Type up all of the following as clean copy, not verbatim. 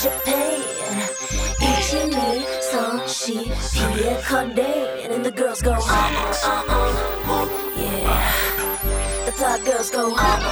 Japan. Ichini, Sanshi, Pierre Cardin. And the girls go, yeah. The fly girls go,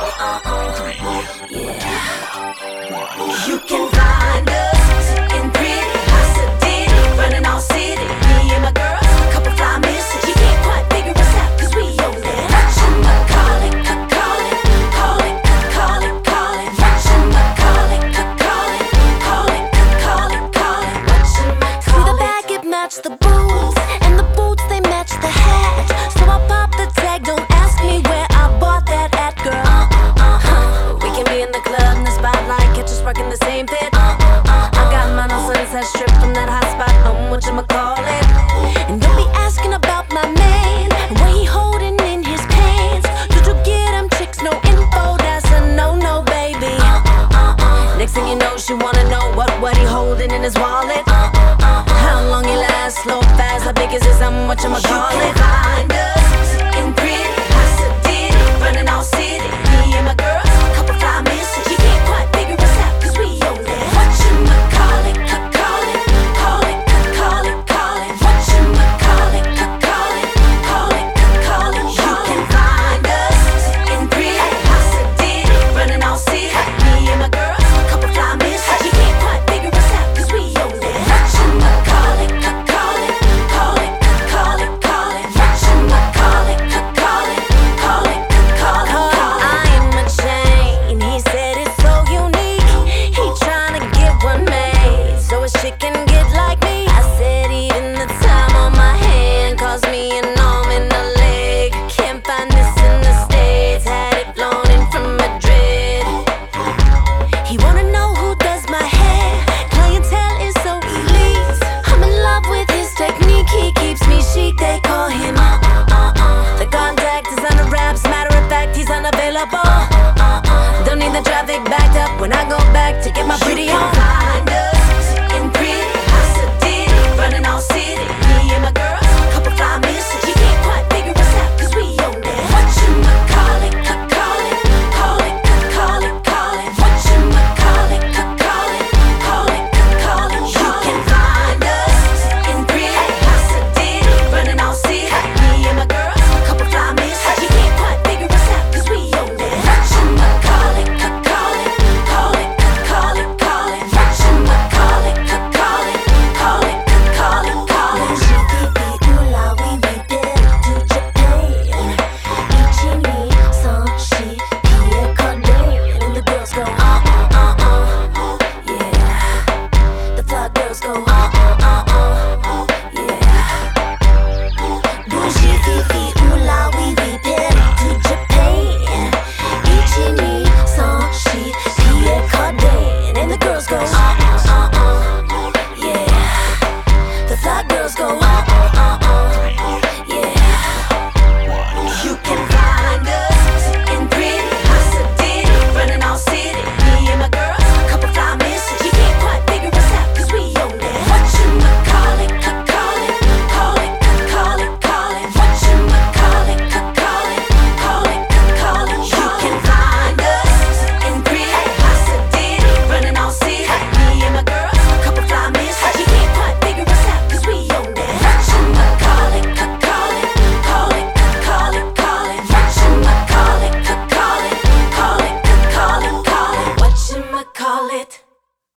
yeah. You can find us in pretty Pasadena, running all city. Me and my girls, a couple fly misses. You can't quite figure us out 'cause we own that. Whatchamacallit, call it, call it, call it, call it. Whatchamacallit, call it, call it, call it, call it. Whatchamacallit. See the bag, it matched the boots, and the boots they match the hat. So I pop the tag, don't ask me where I bought that at, girl. We can be in the club, in the spotlight, catch us rocking the same fit. I got mine on Sunset Strip from that hot spot, whatchamacallit. And don't be asking about my man and what he holding in his pants. Did you get him chicks? No info, that's a no-no, baby. Next thing you know, she wanna know what he holding in his wallet. How long he lasts, slow, fast, how big is this, whatchamacallit. You can find us in pretty Pasadena, running all city. Me and my girls, a couple fly misses. You can't quite figure us out 'cause we own that. Whatchamacallit, call it, call it, call it, call it. Whatchamacallit, call it, call it, call it. You can find us in pretty Pasadena, running all city. Me and my girls, a couple fly misses. You can't quite figure us out 'cause we own that. Whatchamacallit, call it, call it, call it, call it. Whatchamacallit, call it, call it, call it, call it. I am a chain, he said it's so unique. He tryna get one made so his chick can get like me. I said even the time on my hand caused me an arm and a leg. Can't find this in the States, had it flown in from Madrid. He wanna know who does my hair, clientele is so elite. I'm in love with his technique, he keeps me chic, they call him the contact is on the raps, matter of fact he's unavailable. Don't need the traffic backed up when I go back to get my pretty on. Find us